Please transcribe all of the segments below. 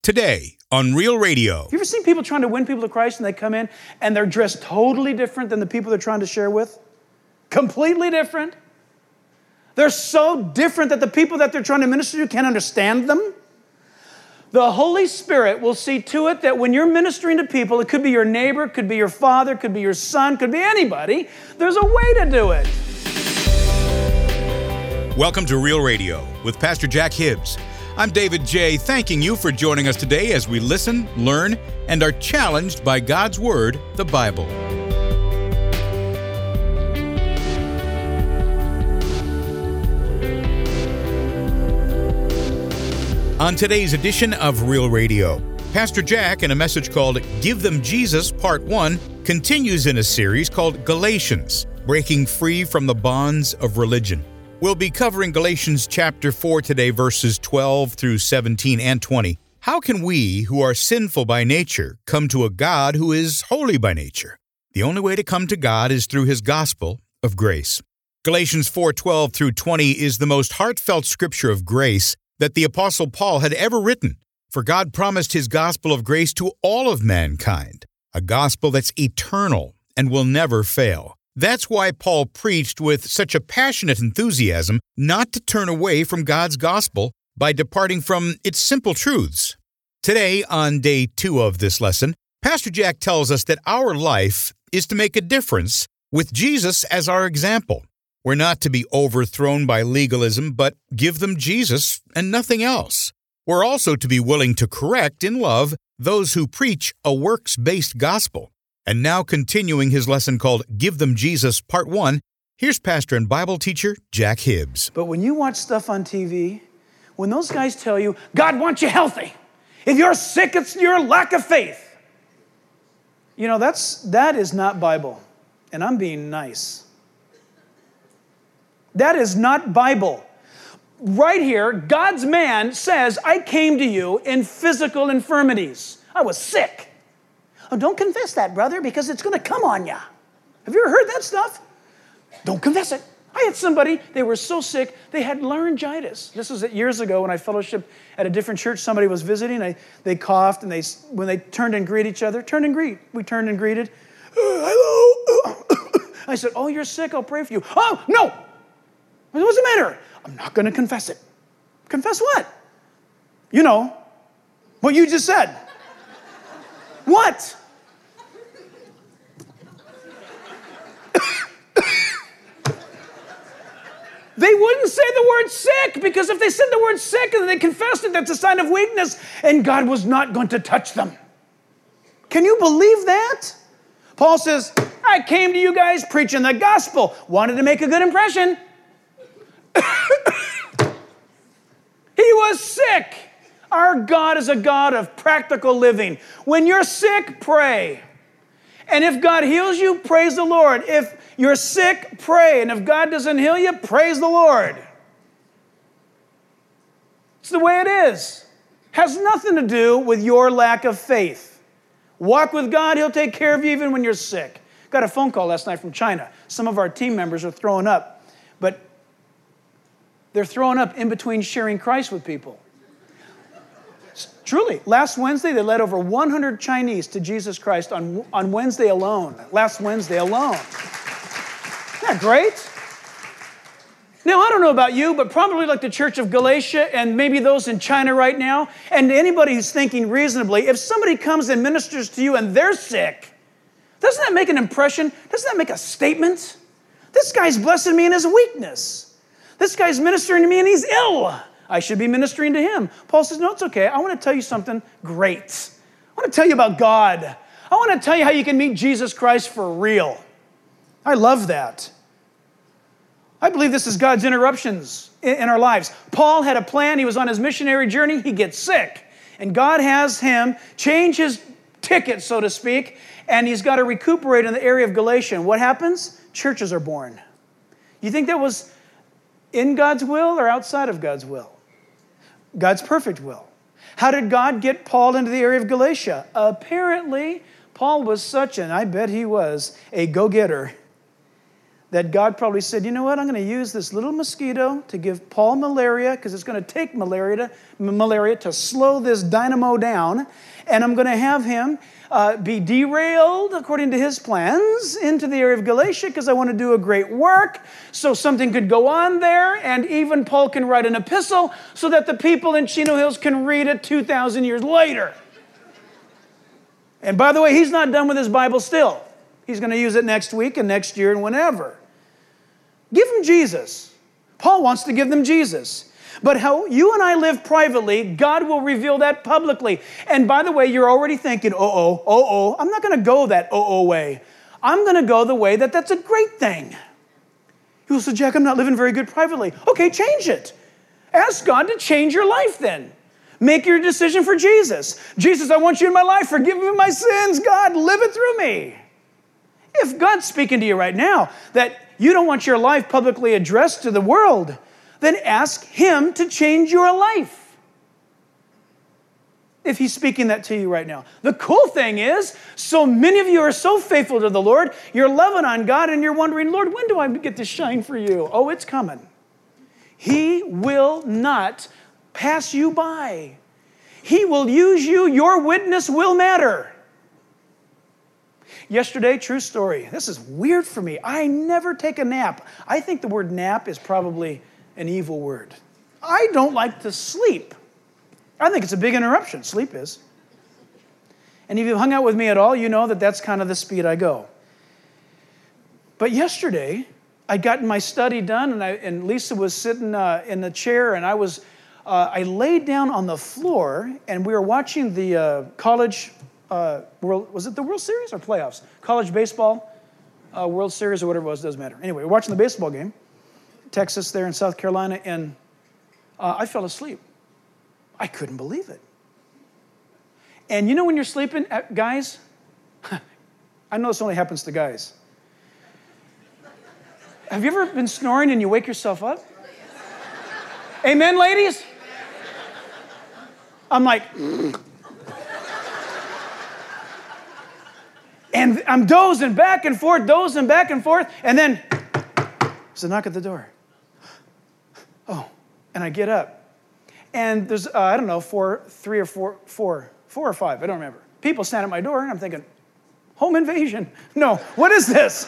today on Real Radio. You ever seen people trying to win people to Christ and they come in and they're dressed totally different than the people they're trying to share with? Completely different. They're so different that the people that they're trying to minister to can't understand them. The Holy Spirit will see to it that when you're ministering to people, it could be your neighbor, could be your father, could be your son, could be anybody, there's a way to do it. Welcome to Real Radio with Pastor Jack Hibbs. I'm David J., thanking you for joining us today as we listen, learn, and are challenged by God's Word, the Bible. On today's edition of Real Radio, Pastor Jack, in a message called Give Them Jesus, Part 1, continues in a series called Galatians, Breaking Free from the Bonds of Religion. We'll be covering Galatians chapter 4 today, verses 12 through 17 and 20. How can we, who are sinful by nature, come to a God who is holy by nature? The only way to come to God is through His gospel of grace. Galatians 4:12 through 20 is the most heartfelt scripture of grace that the Apostle Paul had ever written, for God promised His gospel of grace to all of mankind, a gospel that's eternal and will never fail. That's why Paul preached with such a passionate enthusiasm not to turn away from God's gospel by departing from its simple truths. Today, on day 2 of this lesson, Pastor Jack tells us that our life is to make a difference with Jesus as our example. We're not to be overthrown by legalism, but give them Jesus and nothing else. We're also to be willing to correct in love those who preach a works-based gospel. And now, continuing his lesson called Give Them Jesus, Part 1, here's pastor and Bible teacher Jack Hibbs. But when you watch stuff on TV, when those guys tell you, God wants you healthy. If you're sick, it's your lack of faith. You know, that is not Bible. And I'm being nice. That is not Bible. Right here, God's man says, I came to you in physical infirmities. I was sick. Oh, don't confess that, brother, because it's going to come on you. Have you ever heard that stuff? Don't confess it. I had somebody, they were so sick, they had laryngitis. This was years ago when I fellowshiped at a different church. Somebody was visiting. They coughed, and when they turned and greeted each other, we turned and greeted. Hello. I said, oh, you're sick. I'll pray for you. Oh, no. What's the matter? I'm not going to confess it. Confess what? You know, what you just said. What? They wouldn't say the word sick, because if they said the word sick and they confessed it, that's a sign of weakness, and God was not going to touch them. Can you believe that? Paul says, I came to you guys preaching the gospel, wanted to make a good impression. He was sick. Our God is a God of practical living. When you're sick, pray. And if God heals you, praise the Lord. If you're sick, pray. And if God doesn't heal you, praise the Lord. It's the way it is. Has nothing to do with your lack of faith. Walk with God. He'll take care of you even when you're sick. Got a phone call last night from China. Some of our team members are throwing up. But they're throwing up in between sharing Christ with people. Truly, last Wednesday, they led over 100 Chinese to Jesus Christ on Wednesday alone. Last Wednesday alone. Isn't that great? Now, I don't know about you, but probably like the Church of Galatia and maybe those in China right now, and anybody who's thinking reasonably, if somebody comes and ministers to you and they're sick, doesn't that make an impression? Doesn't that make a statement? This guy's blessing me in his weakness. This guy's ministering to me and he's ill. I should be ministering to him. Paul says, no, it's okay. I want to tell you something great. I want to tell you about God. I want to tell you how you can meet Jesus Christ for real. I love that. I believe this is God's interruptions in our lives. Paul had a plan. He was on his missionary journey. He gets sick. And God has him change his ticket, so to speak, and he's got to recuperate in the area of Galatia. What happens? Churches are born. You think that was in God's will or outside of God's will? God's perfect will. How did God get Paul into the area of Galatia? Apparently, Paul was such, and I bet he was, a go-getter, that God probably said, you know what, I'm going to use this little mosquito to give Paul malaria, because it's going to take malaria to slow this dynamo down, and I'm going to have him be derailed according to his plans into the area of Galatia, because I want to do a great work, so something could go on there, and even Paul can write an epistle so that the people in Chino Hills can read it 2,000 years later. And by the way, he's not done with his Bible still. He's going to use it next week and next year and whenever. Give them Jesus. Paul wants to give them Jesus. But how you and I live privately, God will reveal that publicly. And by the way, you're already thinking, I'm not going to go that way. I'm going to go the way that's a great thing. You will say, Jack, I'm not living very good privately. Okay, change it. Ask God to change your life then. Make your decision for Jesus. Jesus, I want you in my life. Forgive me my sins. God, live it through me. If God's speaking to you right now that you don't want your life publicly addressed to the world, then ask Him to change your life. If He's speaking that to you right now. The cool thing is, so many of you are so faithful to the Lord, you're loving on God and you're wondering, Lord, when do I get to shine for you? Oh, it's coming. He will not pass you by. He will use you. Your witness will matter. Yesterday, true story. This is weird for me. I never take a nap. I think the word nap is probably an evil word. I don't like to sleep. I think it's a big interruption. Sleep is. And if you've hung out with me at all, you know that that's kind of the speed I go. But yesterday, I got my study done, and Lisa was sitting in the chair, and I laid down on the floor, and we were watching the college was it the World Series or playoffs? College baseball, World Series or whatever it was, doesn't matter. Anyway, we're watching the baseball game, Texas there in South Carolina, and I fell asleep. I couldn't believe it. And you know when you're sleeping, guys, I know this only happens to guys. Have you ever been snoring and you wake yourself up? Amen, ladies? I'm like, and I'm dozing back and forth, and then there's a knock at the door. Oh, and I get up. And there's, I don't know, four or five, I don't remember. People stand at my door, and I'm thinking, home invasion. No, what is this?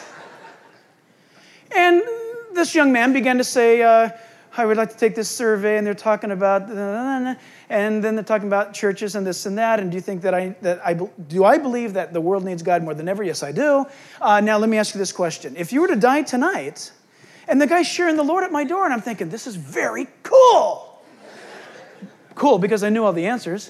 And this young man began to say, I would like to take this survey, and they're talking about, and then they're talking about churches and this and that, and do you think do I believe that the world needs God more than ever? Yes, I do. Now, let me ask you this question. If you were to die tonight, and the guy's sharing the Lord at my door, and I'm thinking, this is very cool. Cool, because I knew all the answers.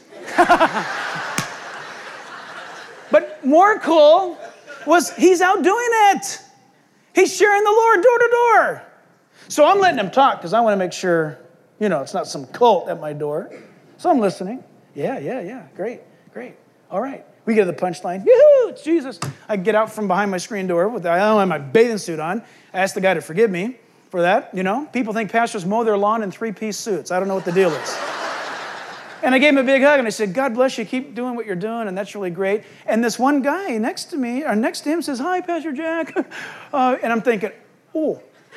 But more cool was he's out doing it. He's sharing the Lord door to door. So I'm letting him talk because I want to make sure, it's not some cult at my door. So I'm listening. Yeah. Great. All right. We get to the punchline. Yoo-hoo, it's Jesus. I get out from behind my screen door. I don't have my bathing suit on. I ask the guy to forgive me for that. People think pastors mow their lawn in 3-piece suits. I don't know what the deal is. And I gave him a big hug, and I said, God bless you. Keep doing what you're doing, and that's really great. And this one guy next to him says, hi, Pastor Jack. And I'm thinking, oh.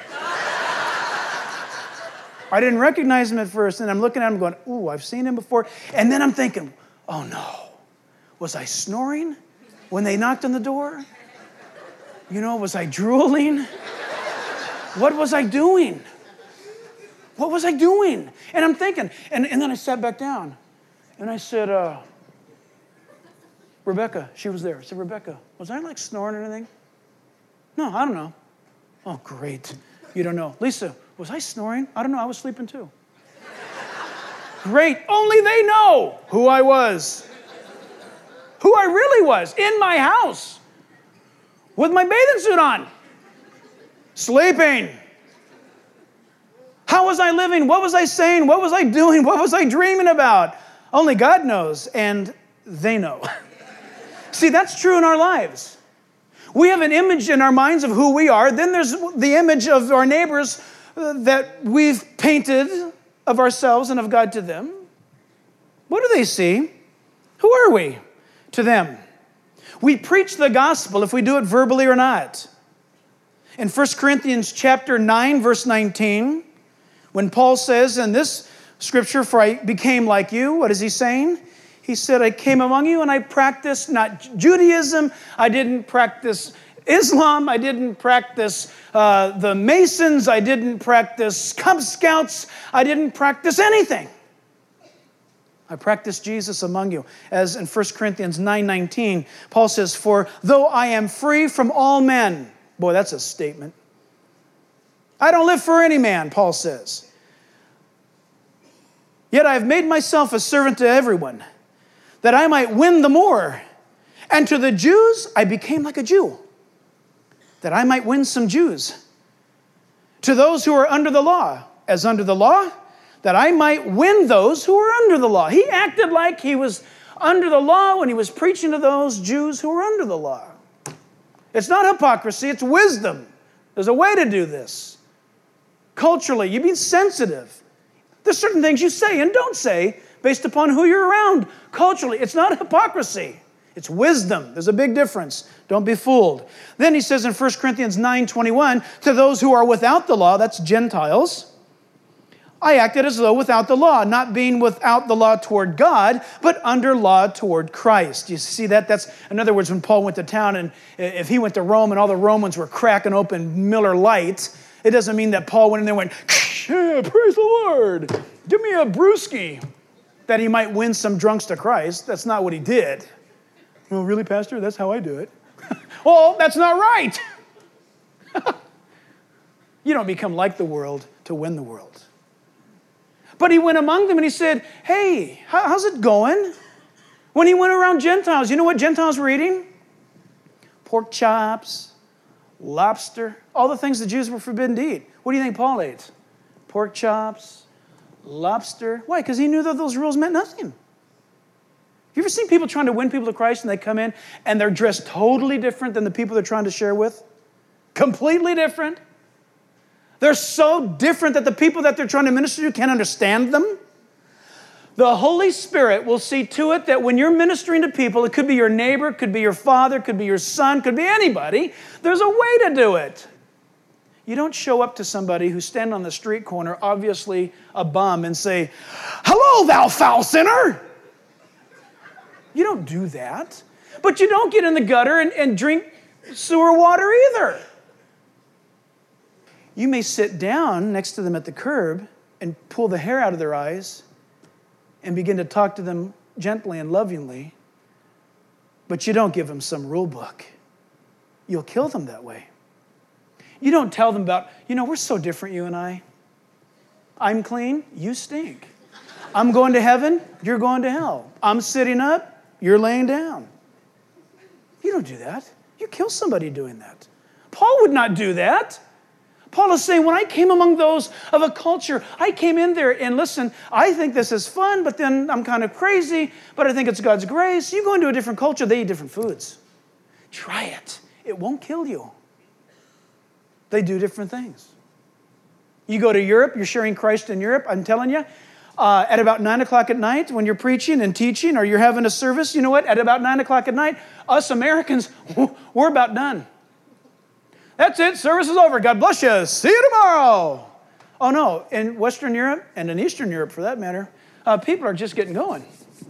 I didn't recognize him at first, and I'm looking at him going, ooh, I've seen him before. And then I'm thinking, oh, no. Was I snoring when they knocked on the door? Was I drooling? What was I doing? What was I doing? And I'm thinking, and then I sat back down, and I said, Rebecca, she was there. I said, Rebecca, was I snoring or anything? No, I don't know. Oh, great. You don't know. Lisa, was I snoring? I don't know. I was sleeping too. Great. Only they know who I was. Who I really was in my house with my bathing suit on. Sleeping. How was I living? What was I saying? What was I doing? What was I dreaming about? Only God knows, and they know. See, that's true in our lives. We have an image in our minds of who we are. Then there's the image of our neighbors that we've painted of ourselves and of God to them. What do they see? Who are we to them? We preach the gospel if we do it verbally or not. In 1 Corinthians chapter 9, verse 19, when Paul says in this scripture, for I became like you, what is he saying? He said, I came among you and I practiced not Judaism, I didn't practice Islam, I didn't practice the Masons, I didn't practice Cub Scouts, I didn't practice anything. I practiced Jesus among you. As in 1 Corinthians 9:19, Paul says, for though I am free from all men, boy, that's a statement. I don't live for any man, Paul says. Yet I have made myself a servant to everyone, that I might win the more. And to the Jews, I became like a Jew, that I might win some Jews. To those who are under the law, as under the law, that I might win those who are under the law. He acted like he was under the law when he was preaching to those Jews who were under the law. It's not hypocrisy, it's wisdom. There's a way to do this. Culturally, you be sensitive. There's certain things you say and don't say based upon who you're around. Culturally, it's not hypocrisy. It's wisdom. There's a big difference. Don't be fooled. Then he says in 1 Corinthians 9:21, to those who are without the law, that's Gentiles, I acted as though without the law, not being without the law toward God, but under law toward Christ. You see that? That's, in other words, when Paul went to town and if he went to Rome and all the Romans were cracking open Miller Lite, it doesn't mean that Paul went in there and went, yeah, praise the Lord, give me a brewski, that he might win some drunks to Christ. That's not what he did. Oh, really, Pastor? That's how I do it. Well, that's not right. You don't become like the world to win the world. But he went among them and he said, hey, how's it going? When he went around Gentiles, you know what Gentiles were eating? Pork chops, lobster, all the things the Jews were forbidden to eat. What do you think Paul ate? Pork chops, lobster. Why? Because he knew that those rules meant nothing. You ever seen people trying to win people to Christ and they come in and they're dressed totally different than the people they're trying to share with? Completely different. They're so different that the people that they're trying to minister to can't understand them. The Holy Spirit will see to it that when you're ministering to people, it could be your neighbor, could be your father, could be your son, could be anybody, there's a way to do it. You don't show up to somebody who's standing on the street corner, obviously a bum, and say, hello, thou foul sinner. You don't do that. But you don't get in the gutter and drink sewer water either. You may sit down next to them at the curb and pull the hair out of their eyes and begin to talk to them gently and lovingly, but you don't give them some rule book. You'll kill them that way. You don't tell them about, we're so different, you and I. I'm clean, you stink. I'm going to heaven, you're going to hell. I'm sitting up, you're laying down. You don't do that. You kill somebody doing that. Paul would not do that. Paul is saying, when I came among those of a culture, I came in there and listen, I think this is fun, but then I'm kind of crazy, but I think it's God's grace. You go into a different culture, they eat different foods. Try it. It won't kill you. They do different things. You go to Europe, you're sharing Christ in Europe, I'm telling you, at about 9 o'clock at night when you're preaching and teaching or you're having a service, you know what? At about 9 o'clock at night, us Americans, we're about done. That's it. Service is over. God bless you. See you tomorrow. Oh, no. In Western Europe and in Eastern Europe, for that matter, people are just getting going.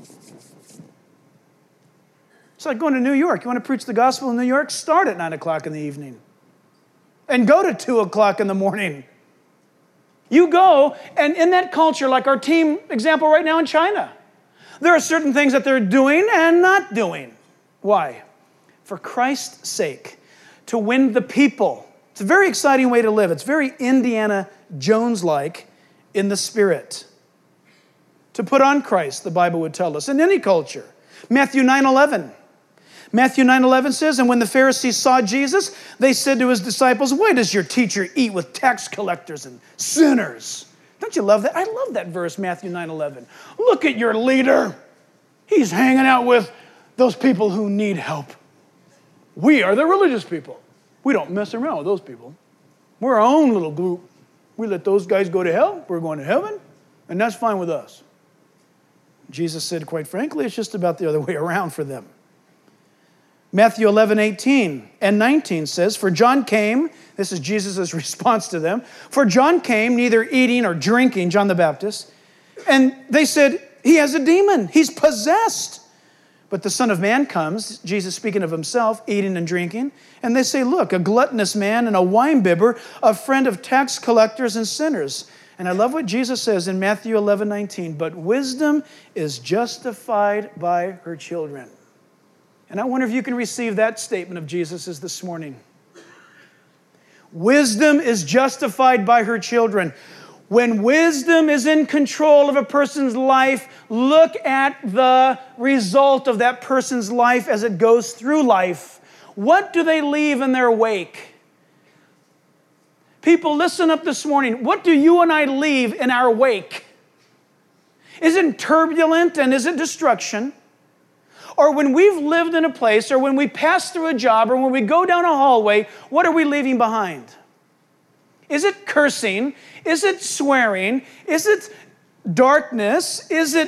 It's like going to New York. You want to preach the gospel in New York? Start at 9 o'clock in the evening and go to 2 o'clock in the morning. You go, and in that culture, like our team example right now in China, there are certain things that they're doing and not doing. Why? For Christ's sake. To win the people. It's a very exciting way to live. It's very Indiana Jones-like in the spirit. To put on Christ, the Bible would tell us, in any culture. Matthew 9:11. Matthew 9:11 says, and when the Pharisees saw Jesus, they said to his disciples, why does your teacher eat with tax collectors and sinners? Don't you love that? I love that verse, Matthew 9:11. Look at your leader. He's hanging out with those people who need help. We are the religious people. We don't mess around with those people. We're our own little group. We let those guys go to hell. We're going to heaven, and that's fine with us. Jesus said, quite frankly, it's just about the other way around for them. Matthew 11:18 and 19 says, "For John came," this is Jesus' response to them, "for John came neither eating or drinking," John the Baptist, "and they said, he has a demon, he's possessed. But the Son of Man comes," Jesus speaking of himself, "eating and drinking. And they say, look, a gluttonous man and a winebibber, a friend of tax collectors and sinners." And I love what Jesus says in Matthew 11:19, "But wisdom is justified by her children." And I wonder if you can receive that statement of Jesus' this morning. Wisdom is justified by her children. When wisdom is in control of a person's life, look at the result of that person's life as it goes through life. What do they leave in their wake? People, listen up this morning. What do you and I leave in our wake? Is it turbulent and is it destruction? Or when we've lived in a place, or when we pass through a job, or when we go down a hallway, what are we leaving behind? Is it cursing? Is it swearing? Is it darkness? Is it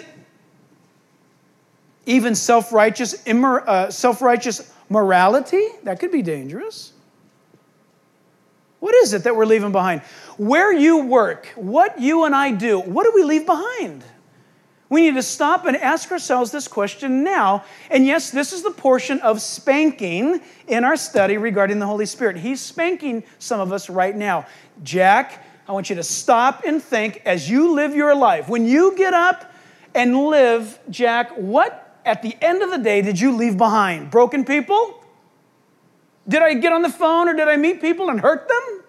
even self-righteous morality? That could be dangerous. What is it that we're leaving behind? Where you work, what you and I do, what do we leave behind? We need to stop and ask ourselves this question now. And yes, this is the portion of spanking in our study regarding the Holy Spirit. He's spanking some of us right now. Jack, I want you to stop and think as you live your life. When you get up and live, Jack, what at the end of the day did you leave behind? Broken people? Did I get on the phone or did I meet people and hurt them?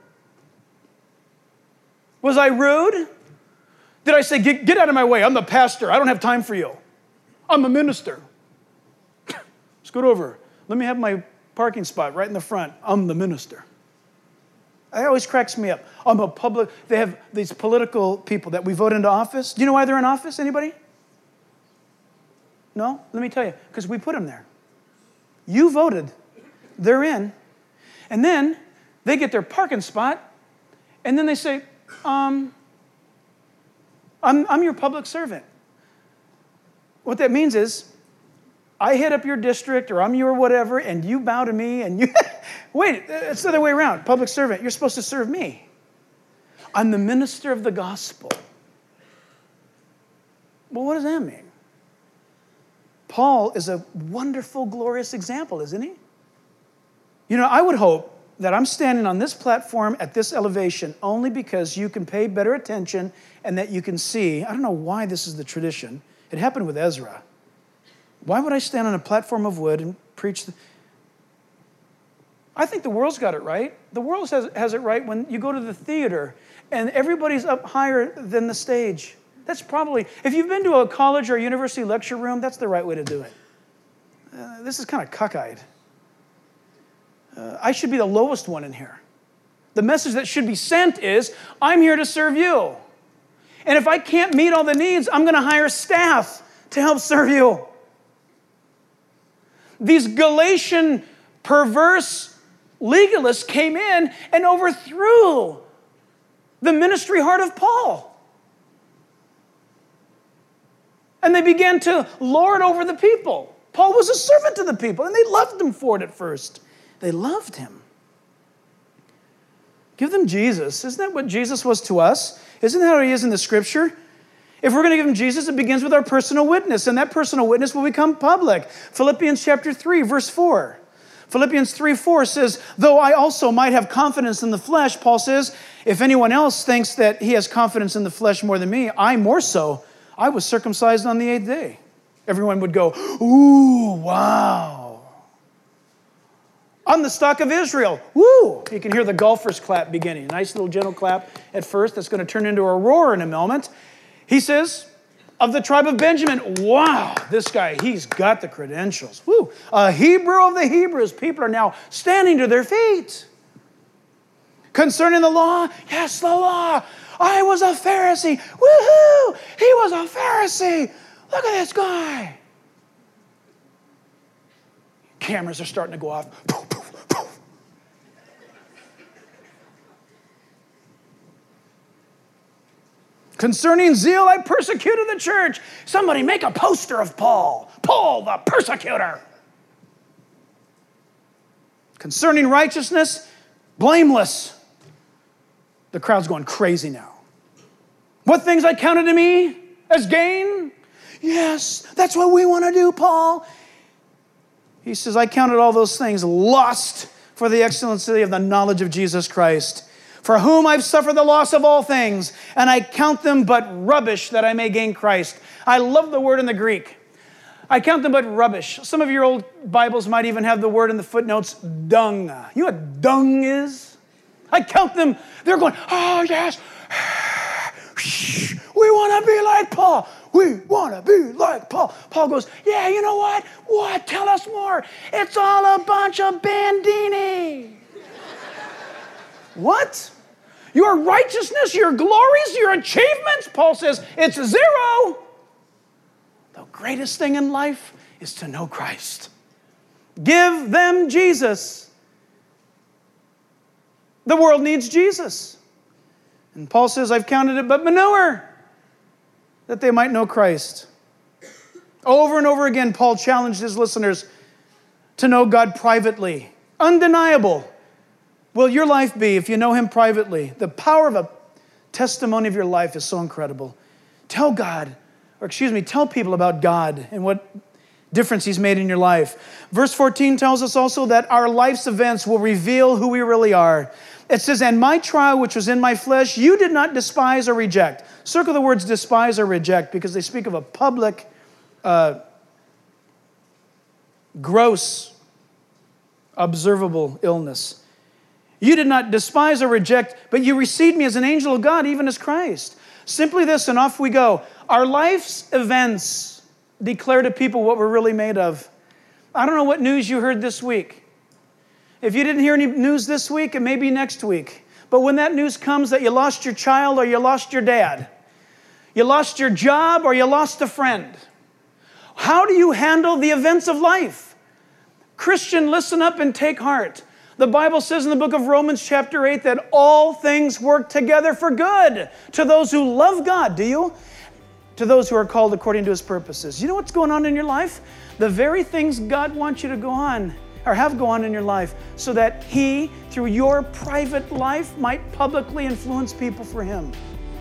Was I rude? Did I say, get out of my way, I'm the pastor, I don't have time for you. I'm a minister. Scoot over. Let me have my parking spot right in the front. I'm the minister. It always cracks me up. They have these political people that we vote into office. Do you know why they're in office? Anybody? No? Let me tell you. Because we put them there. You voted. They're in. And then they get their parking spot. And then they say, I'm your public servant. What that means is, I hit up your district or I'm your whatever and you bow to me and you... Wait, it's the other way around. Public servant, you're supposed to serve me. I'm the minister of the gospel. Well, what does that mean? Paul is a wonderful, glorious example, isn't he? You know, I would hope that I'm standing on this platform at this elevation only because you can pay better attention and that you can see. I don't know why this is the tradition. It happened with Ezra. Why would I stand on a platform of wood and preach? I think the world's got it right. The world has it right when you go to the theater and everybody's up higher than the stage. That's probably, if you've been to a college or university lecture room, that's the right way to do it. This is kind of cockeyed. I should be the lowest one in here. The message that should be sent is, I'm here to serve you. And if I can't meet all the needs, I'm going to hire staff to help serve you. These Galatian perverse legalists came in and overthrew the ministry heart of Paul. And they began to lord over the people. Paul was a servant to the people, and they loved him for it at first. They loved him. Give them Jesus. Isn't that what Jesus was to us? Isn't that how he is in the Scripture? If we're going to give him Jesus, it begins with our personal witness, and that personal witness will become public. Philippians chapter 3, verse 4. Philippians 3:4 says, though I also might have confidence in the flesh, Paul says, if anyone else thinks that he has confidence in the flesh more than me, I more so. I was circumcised on the 8th day. Everyone would go, ooh, wow. I'm the stock of Israel. Woo! You can hear the golfers clap beginning. A nice little gentle clap at first. That's going to turn into a roar in a moment. He says, of the tribe of Benjamin, wow, this guy, he's got the credentials. Woo! A Hebrew of the Hebrews. People are now standing to their feet. Concerning the law, yes, the law. I was a Pharisee. Woohoo! He was a Pharisee. Look at this guy. Cameras are starting to go off. Poof, poof, poof. Concerning zeal, I persecuted the church. Somebody make a poster of Paul. Paul, the persecutor. Concerning righteousness, blameless. The crowd's going crazy now. What things I counted to me as gain? Yes, that's what we want to do, Paul. He says, I counted all those things lost for the excellency of the knowledge of Jesus Christ, for whom I've suffered the loss of all things, and I count them but rubbish that I may gain Christ. I love the word in the Greek. I count them but rubbish. Some of your old Bibles might even have the word in the footnotes, dung. You know what dung is? I count them. They're going, oh, yes. We want to be like Paul. We want to be like Paul. Paul goes, yeah, you know what? What? Tell us more. It's all a bunch of bandini. What? Your righteousness, your glories, your achievements? Paul says, it's zero. The greatest thing in life is to know Christ. Give them Jesus. The world needs Jesus. And Paul says, I've counted it but manure, that they might know Christ. Over and over again, Paul challenged his listeners to know God privately. Undeniable will your life be if you know Him privately. The power of a testimony of your life is so incredible. Tell people about God and what difference He's made in your life. Verse 14 tells us also that our life's events will reveal who we really are. It says, and my trial which was in my flesh, you did not despise or reject. Circle the words despise or reject because they speak of a public, gross, observable illness. You did not despise or reject, but you received me as an angel of God, even as Christ. Simply this, and off we go. Our life's events declare to people what we're really made of. I don't know what news you heard this week. If you didn't hear any news this week, it may be next week. But when that news comes that you lost your child or you lost your dad, you lost your job or you lost a friend, how do you handle the events of life? Christian, listen up and take heart. The Bible says in the book of Romans chapter 8 that all things work together for good to those who love God. Do you? To those who are called according to His purposes. You know what's going on in your life? The very things God wants you to go on or have go on in your life so that He, through your private life, might publicly influence people for Him.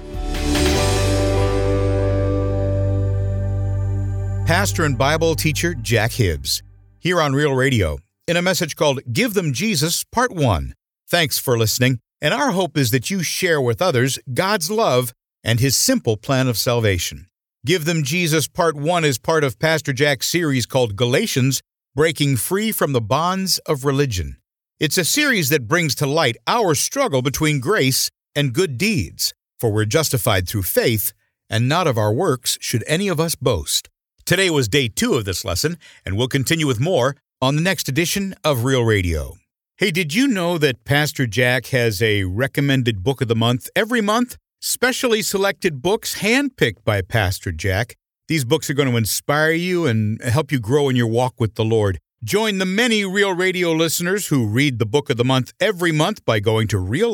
Pastor and Bible teacher Jack Hibbs, here on Real Radio, in a message called Give Them Jesus, Part 1. Thanks for listening, and our hope is that you share with others God's love and His simple plan of salvation. Give Them Jesus, Part 1 is part of Pastor Jack's series called Galatians, Breaking Free from the Bonds of Religion. It's a series that brings to light our struggle between grace and good deeds, for we're justified through faith, and not of our works should any of us boast. Today was day 2 of this lesson, and we'll continue with more on the next edition of Real Radio. Hey, did you know that Pastor Jack has a recommended book of the month every month? Specially selected books handpicked by Pastor Jack. These books are going to inspire you and help you grow in your walk with the Lord. Join the many Real Radio listeners who read the book of the month every month by going to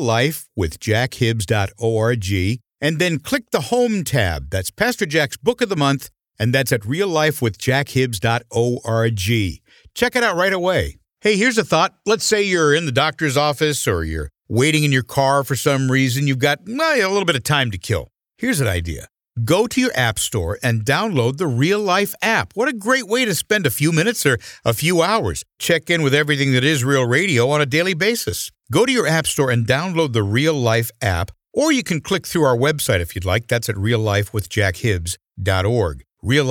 reallifewithjackhibbs.org and then click the Home tab. That's Pastor Jack's Book of the Month, and that's at reallifewithjackhibbs.org. Check it out right away. Hey, here's a thought. Let's say you're in the doctor's office or you're waiting in your car for some reason. You've got a little bit of time to kill. Here's an idea. Go to your app store and download the Real Life app. What a great way to spend a few minutes or a few hours. Check in with everything that is Real Radio on a daily basis. Go to your app store and download the Real Life app, or you can click through our website if you'd like. That's at reallifewithjackhibbs.org.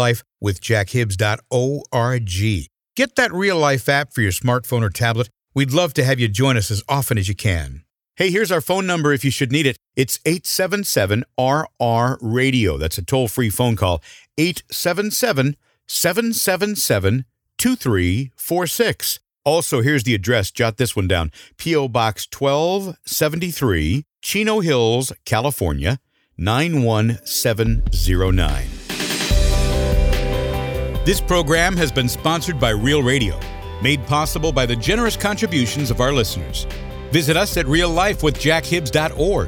reallifewithjackhibbs.org. Get that Real Life app for your smartphone or tablet. We'd love to have you join us as often as you can. Hey, here's our phone number if you should need it. It's 877-RR-RADIO. That's a toll-free phone call. 877-777-2346. Also, here's the address. Jot this one down. P.O. Box 1273, Chino Hills, California, 91709. This program has been sponsored by Real Radio, made possible by the generous contributions of our listeners. Visit us at reallifewithjackhibbs.org,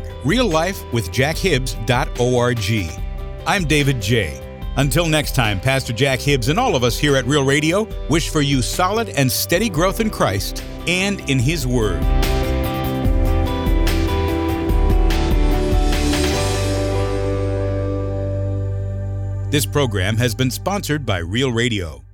reallifewithjackhibbs.org. I'm David J. Until next time, Pastor Jack Hibbs and all of us here at Real Radio wish for you solid and steady growth in Christ and in His Word. This program has been sponsored by Real Radio.